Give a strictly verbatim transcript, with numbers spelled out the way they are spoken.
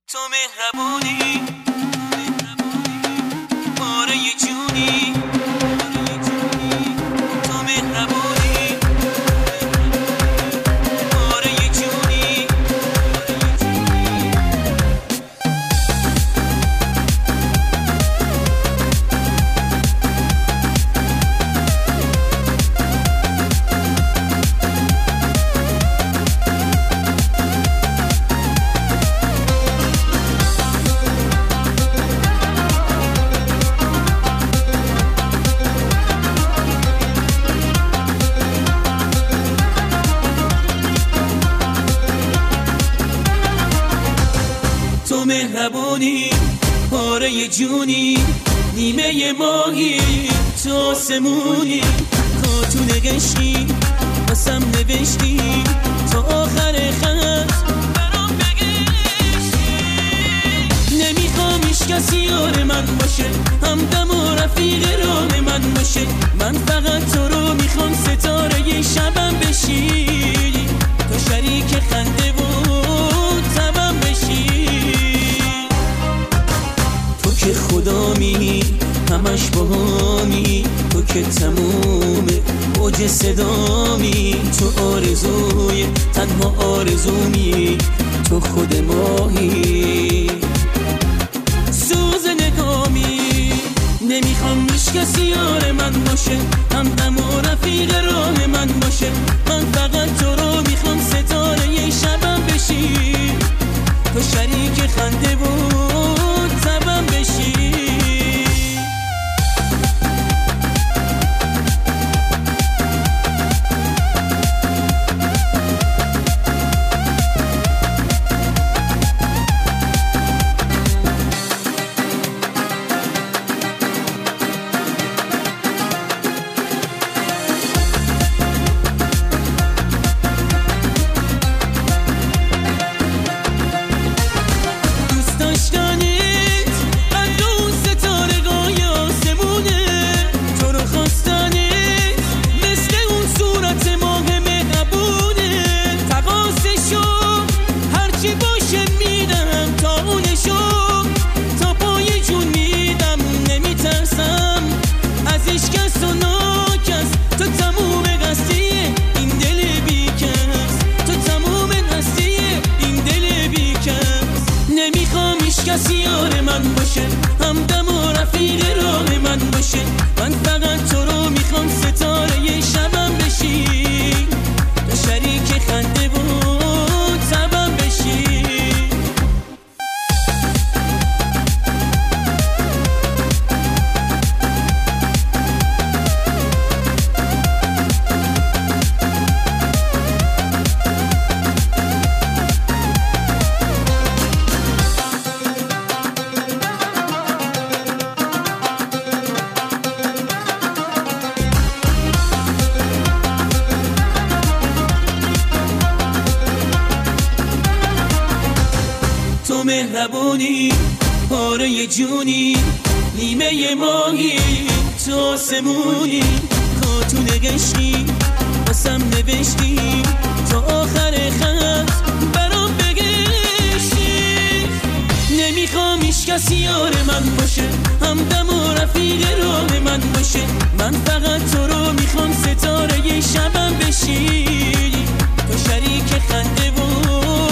تو مهربونی باره یه جونی تو مهربونی باره یه جونی تو مهربونی پاره یه جونی نیمه یه ماهی تو آسمونی کاتون قشنی واسم نوشتی تا آخر خط برام بگشتی نمیخوام هیچ کسی یار من باشه همدم و رفیق راه من باشه من فقط تو رو میخوام ستاره یه شبم بشی تو شریک خنده و تبم بشی تو که خدامی همش باهامی تو که تمومه اوج صدامی تو آرزوی تنها آرزومی تو خود ماهی سوز نگامی نمیخوام هیچ کسی یار من باشه همدم و رفیق راه من باشه من فقط تو رو میخوام ستاره یه شبم بشی تو شریک خنده و تبم بشی کسی یار من باشه همدم و رفیق راه من باشه من فقط تو رو میخوام ستاره یه شبم بشی تو شریک خنده و تبم بشی تو مهربونی پاره یه جونی نیمه یه ماهی تو آسمونی کاتون قشنی واسم نوشتی تا آخر خط برام بگشتی نمیخوام هیچ کسی یار من باشه همدم و رفیق راه من باشه من فقط تو رو میخوام ستاره یه شبم بشی تو شریک خنده و